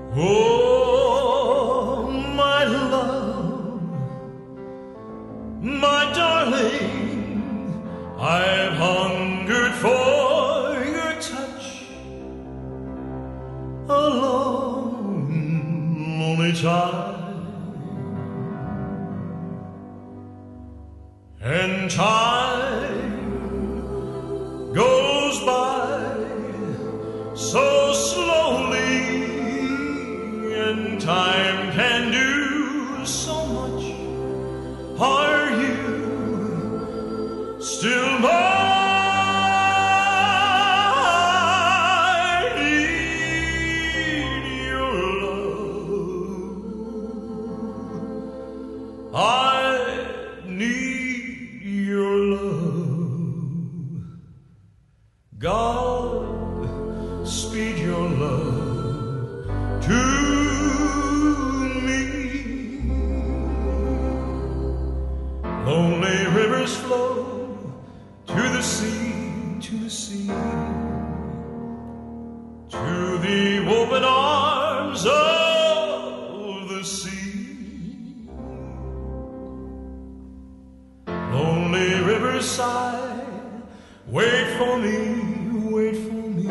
Oh, my love, my darling, I've hungered for your touch a long, lonely time, and time goes by so slowly, and time can do so much. Are you still mine? I need your love. I need your love. God, speed your love to me. Lonely rivers flow to the sea, to the sea, to the open arms of the sea. Lonely rivers sigh, wait for me, wait for me.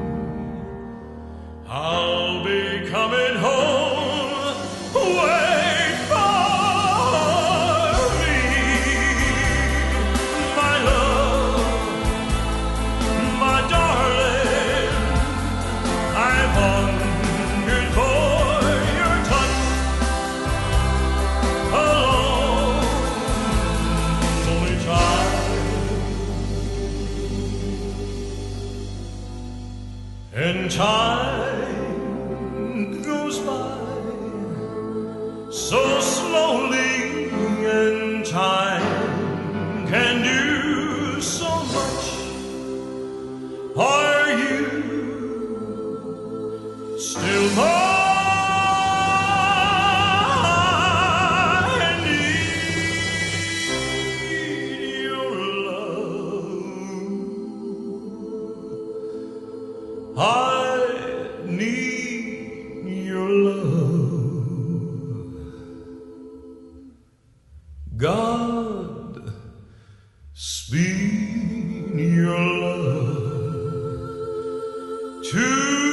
I'll be coming home, wait for me. My love, my darling, I've hungered for your touch a long, lonely time, and time goes by so slowly, and time can do so much. Are you still mine? I need your love. I need your love. God, speed your love to